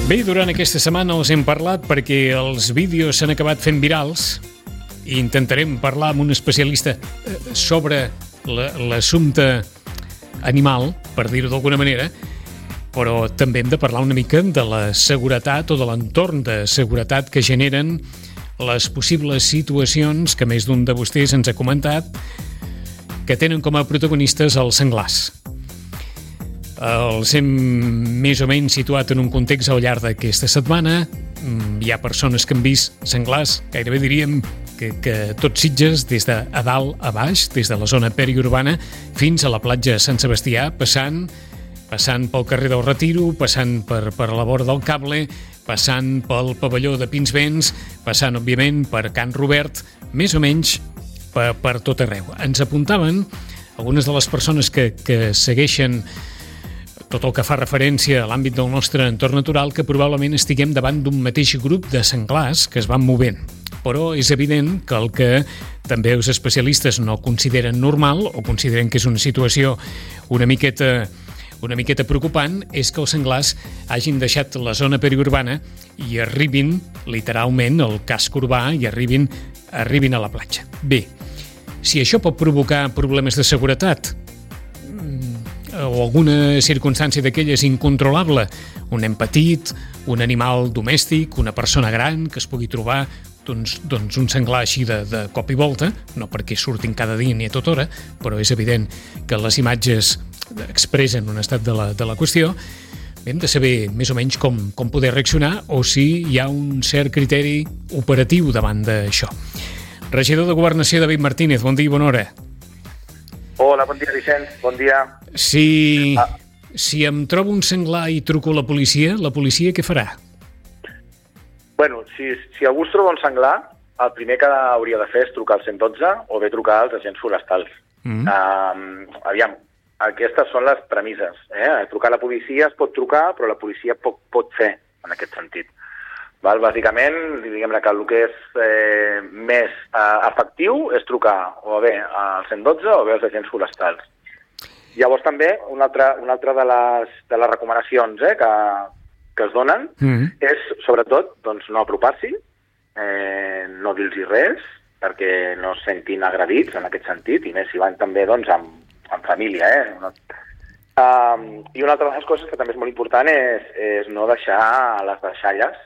Bé, durant aquesta setmana els hem parlat perquè els vídeos s'han acabat fent virals i intentarem parlar amb un especialista sobre l'assumpte animal, per dir-ho d'alguna manera, però també hem de parlar una mica de la seguretat o de l'entorn de seguretat que generen les possibles situacions que més d'un de vostès ens ha comentat que tenen com a protagonistes els senglars. Els hem més o menys situat en un context al llarg d'aquesta setmana. Hi ha persones que han vist senglars, gairebé diríem que tot Sitges, des de a dalt a baix, des de la zona periurbana fins a la platja de Sant Sebastià, passant pel carrer del Retiro, passant per la vora del Cable, passant pel pavelló de Pinsbens, passant, òbviament, per Can Robert, més o menys per tot arreu. Ens apuntaven algunes de les persones que segueixen tot el que fa referència a l'àmbit del nostre entorn natural, que probablement estiguem davant d'un mateix grup de senglars que es van movent. Però és evident que el que també els especialistes no consideren normal o consideren que és una situació una miqueta preocupant és que els senglars hagin deixat la zona periurbana i arribin literalment al casc urbà i arribin a la platja. Bé, si això pot provocar problemes de seguretat o alguna circumstància d'aquelles incontrolable, un nen petit, un animal domèstic, una persona gran que es pugui trobar doncs un senglar així de cop i volta, no perquè surtin cada dia ni a tota hora, però és evident que les imatges expressen un estat de la qüestió. Hem de saber més o menys com poder reaccionar o si hi ha un cert criteri operatiu davant d'això. Regidor de Governació, David Martínez, bon dia i bona hora. Hola, bon dia, Vicenç, bon dia. Si em trobo un senglar i truco a la policia què farà? Bueno, si algú es troba un senglar, el primer que hauria de fer és trucar al 112 o bé trucar als agents forestals. Aviam, aquestes són les premisses. Trucar a la policia es pot trucar, però la policia pot fer en aquest sentit. Bàsicament, diguem-ne que el que és més efectiu és trucar o bé al 112 o bé als agents forestals. Llavors també, una altra de les recomanacions que es donen és, sobretot, doncs, no apropar-s'hi, no dir-los res, perquè no es sentin agredits en aquest sentit, i més si van també doncs, amb família. I una altra de les coses que també és molt important és no deixar les deixalles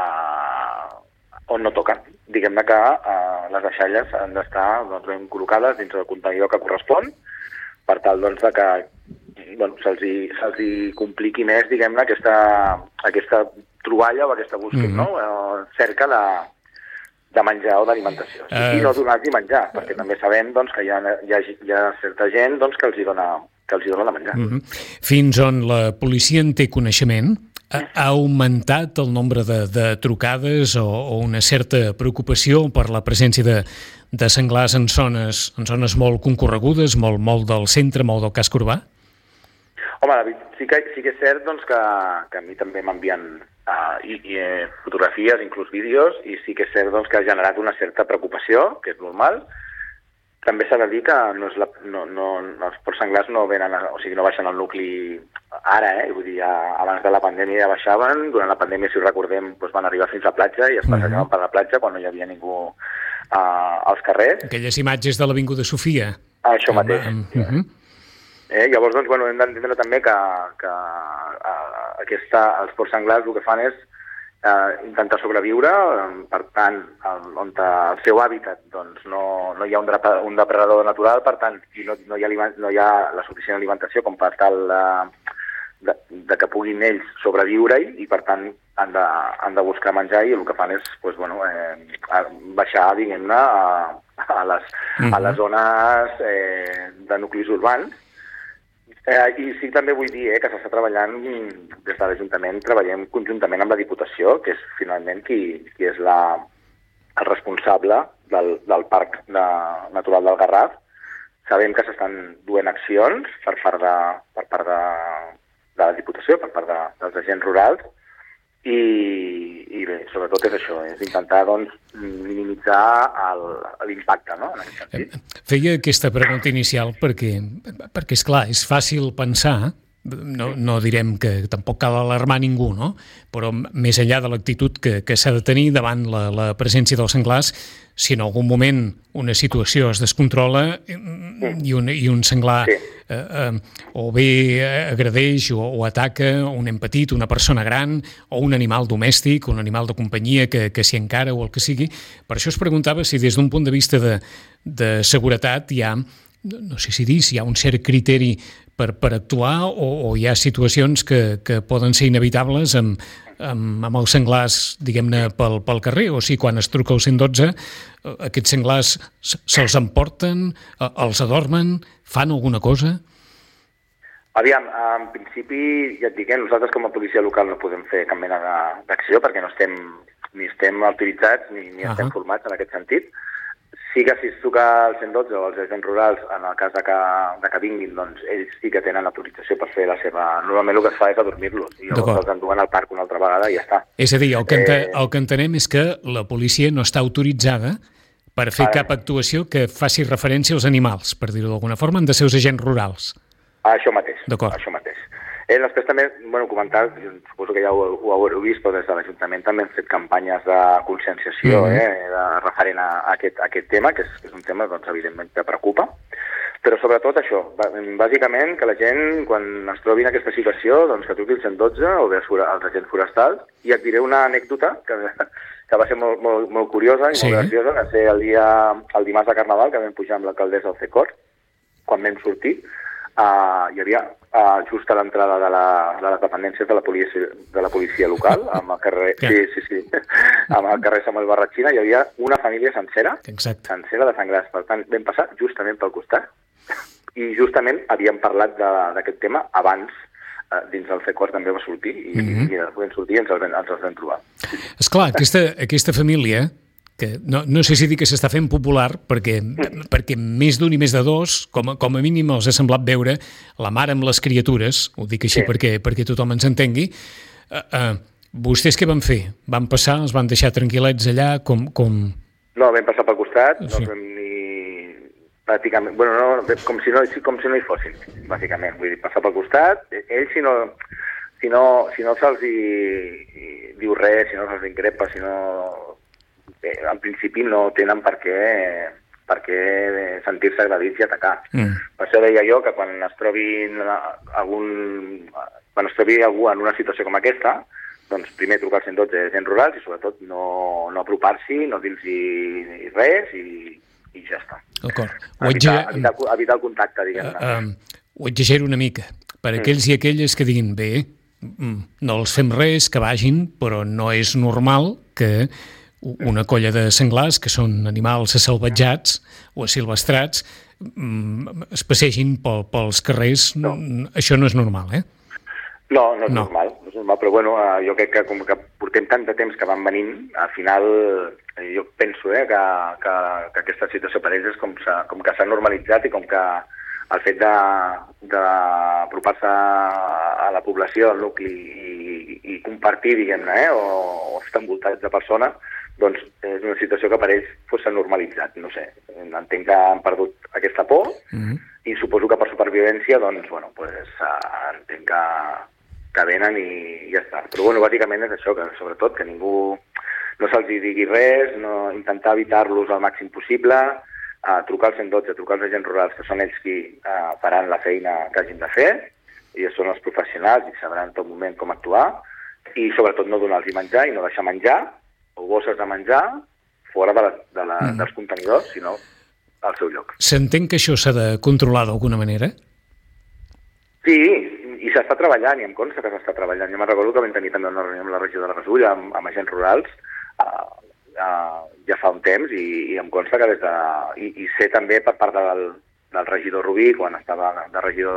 on no toquen. Diguem-ne que les deixalles han d'estar ben col·locades dins del contenidor que correspon, per tal doncs, que se'ls compliqui més, diguem-ne, aquesta troballa o aquesta búsqueda, cerca de menjar o d'alimentació. I no donar-li menjar, perquè també sabem doncs, que hi ha certa gent doncs, que els hi dona de menjar. Fins on la policia en té coneixement, ha augmentat el nombre de trucades o una certa preocupació per la presència de senglars en zones molt concorregudes, molt del centre, molt del casc urbà? Home, David, sí que és cert doncs, que a mi també m'envien fotografies, inclús vídeos, i sí que és cert doncs, que ha generat una certa preocupació, que és normal. També s'ha de dir que els porcs senglars no baixen al nucli ara, vull dir, abans de la pandèmia ja baixaven, durant la pandèmia, si ho recordem, doncs van arribar fins a la platja i es passejaven per la platja quan no hi havia ningú als carrers. Aquelles imatges de l'Avinguda Sofia. Això mateix. Llavors, doncs, hem d'entendre també que els porcs senglars el que fan és intentar sobreviure, per tant, on el seu hàbitat doncs, no hi ha un depredador natural, per tant, no hi ha la suficient alimentació com per tal de que puguin ells sobreviure-hi, i per tant han de buscar menjar, i el que fan és baixar, diguem-ne, a les zones de nuclis urbans. I sí, també vull dir que s'està treballant des de l'Ajuntament, treballem conjuntament amb la Diputació, que és finalment qui és el responsable del Parc Natural del Garraf. Sabem que s'estan duent accions per part de la Diputació, per part dels agents rurals, i bé, sobretot és això, és intentar doncs, minimitzar l'impacte, no?, en aquest sentit. Feia aquesta pregunta inicial perquè és clar, és fàcil pensar no direm que tampoc cal alarmar ningú, no? Però més enllà de l'actitud que s'ha de tenir davant la presència dels senglars, si en algun moment una situació es descontrola i un senglar o bé agredeix o ataca un nen petit, una persona gran o un animal domèstic, un animal de companyia que s'hi encara o el que sigui. Per això es preguntava si des d'un punt de vista de seguretat hi ha, no sé si dir, si hi ha un cert criteri per actuar o hi ha situacions que poden ser inevitables amb els senglars, diguem-ne, pel carrer, o sigui, quan es truca al 112, aquests senglars se'ls emporten, els adormen, fan alguna cosa? Aviam, en principi, ja et dic, nosaltres com a policia local no podem fer cap mena d'acció perquè no estem ni estem autoritzats ni estem formats en aquest sentit. Sí que si es truca al 112 o als agents rurals, en el cas de que vinguin, doncs ells sí que tenen autorització per fer la seva... Normalment el que es fa és adormir-los i llavors els enduen al parc una altra vegada i ja està. És a dir, el que entenem és que la policia no està autoritzada per fer cap actuació que faci referència als animals, per dir-ho d'alguna forma, han de ser els agents rurals. Això mateix, d'acord. Això mateix. Després també, comentar, suposo que ja ho haureu vist, però des de l'Ajuntament també hem fet campanyes de conscienciació referent a aquest tema, que és un tema, doncs, evidentment, que preocupa. Però sobretot això, bàsicament que la gent, quan es trobi en aquesta situació, doncs que truqui el 112 o bé als agents forestals. I et diré una anècdota que va ser molt curiosa i molt graciosa, que va ser el dimarts de Carnaval, que vam pujar amb l'alcaldessa del CECOR, quan vam sortir. Hi havia just a l'entrada de les dependències de la policia local, amb el carrer, amb el carrer Samuel Barratxina, hi havia una família sencera de senglars. Per tant, vam passar justament pel costat i justament havíem parlat d'aquest tema abans dins del CECOR també va sortir i vam sortir i ens els vam trobar. Esclar, aquesta família, que no sé si dir que s'està fent popular perquè més d'un i més de dos, com a mínim els ha semblat veure la mare amb les criatures, ho dic així perquè tothom ens entengui. Vostès què van fer? Van passar, els van deixar tranquil·lets allà? No, vam passar pel costat, no vam ni... pràcticament, com si no hi fossin, bàsicament. Vull dir, passar pel costat, ells si no se'ls diu res, si no se'ls increpa, si no... en principi no tenen per què sentir-se agredits i atacar. Per això deia jo que quan es trobi algú en una situació com aquesta, doncs primer trucar al 112 agents rurals i sobretot no apropar-s'hi, no dir-los res i ja està. D'acord. Evitar el contacte, diguem-ne. Ho exagero una mica. Per aquells i aquelles que diguin, bé, no els fem res, que vagin, però no és normal que una colla de senglars, que són animals assalvatjats o asilvestrats, es passegin pels carrers. Això no és normal, eh? No és normal, però jo crec que com que portem tant de temps que van venint, al final jo penso que aquesta situació per ells és com que s'ha normalitzat i com que el fet d'apropar-se a la població, al nucli i compartir, diguem-ne, o estar envoltats de persones, doncs és una situació que per ells s'ha normalitzat, no sé. Entenc que han perdut aquesta por i suposo que per supervivència, doncs, entenc que venen i ja està. Però, bàsicament és això, que sobretot que ningú no se'ls digui res, intentar evitar-los al màxim possible, trucar al 112, trucar als agents rurals, que són ells qui faran la feina que hagin de fer, i són els professionals i sabran en tot moment com actuar, i sobretot no donar-los menjar i no deixar menjar, o bosses de menjar fora dels contenidors, sinó al seu lloc. S'entén que això s'ha de controlar d'alguna manera? Sí, i s'està treballant, i em consta que s'està treballant. Jo me'n recordo que vam tenir també una reunió amb la regió de la Gasull, amb agents rurals, ja fa un temps, i em consta que i sé també per part del regidor Rubí, quan estava de regidor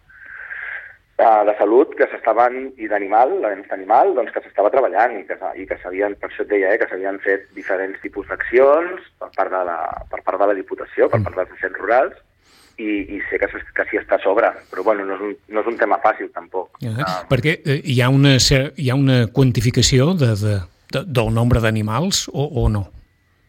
de salut, que s'estaven, i d'animal, doncs que s'estava treballant i que s'havien, per això et deia, que s'havien fet diferents tipus d'accions per part de la Diputació, per part dels agents rurals, i sé que s'hi està a sobre, però no és un tema fàcil tampoc. Perquè hi ha una quantificació del nombre d'animals o no?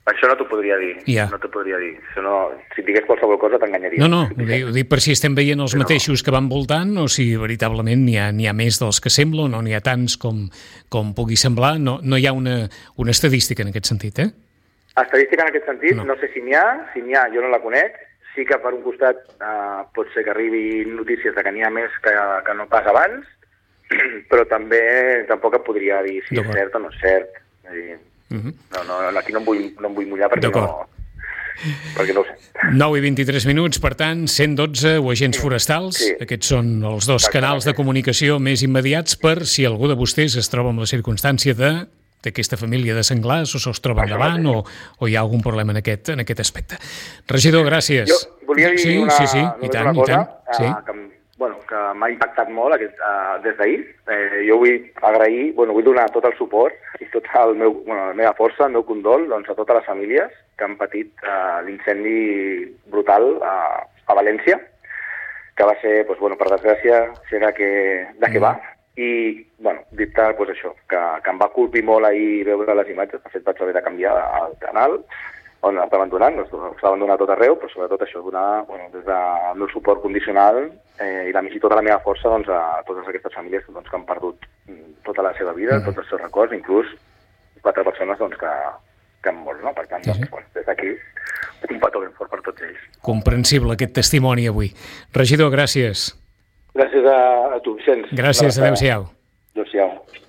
Això no t'ho podria dir, no t'ho podria dir. Això no, si et digués qualsevol cosa t'enganyaria. No, ho dic per si estem veient els mateixos que van voltant o si veritablement n'hi ha més dels que sembla o no n'hi ha tants com pugui semblar. No hi ha una estadística en aquest sentit, eh? Estadística en aquest sentit, no sé si n'hi ha, jo no la conec. Sí que per un costat pot ser que arribin notícies de que n'hi ha més que no pas abans, però tampoc et podria dir si és cert o no és cert. És a dir, no, aquí no em vull mullar perquè no ho sé. 9 i 23 minuts, per tant, 112 o agents forestals. Sí. Aquests són els dos canals de comunicació més immediats per si algú de vostès es troba amb la circumstància d'aquesta família de senglars o se'ls troba endavant o hi ha algun problema en aquest aspecte. Regidor, gràcies. Jo volia dir una cosa que m'ha impactat molt des d'ahir. Jo vull agrair, vull donar tot el suport i tota la meva força, el meu condol a totes les famílies que han patit l'incendi brutal a València, que va ser, per desgràcia, ser de què va. I, dit això, que em va colpir molt ahir veure les imatges. De fet, vaig haver de canviar el canal on estaven donant, s'estaven donant a tot arreu, però sobretot això, donar des del meu suport condicional i tota la meva força a totes aquestes famílies que han perdut tota la seva vida, tots els seus records, inclús 4 persones que han mort, no? Per tant, des d'aquí, un petó ben fort per tots ells. Comprensible aquest testimoni avui. Regidor, gràcies. Gràcies a tu, Vicenç. Gràcies, adéu-siau. Adéu-siau.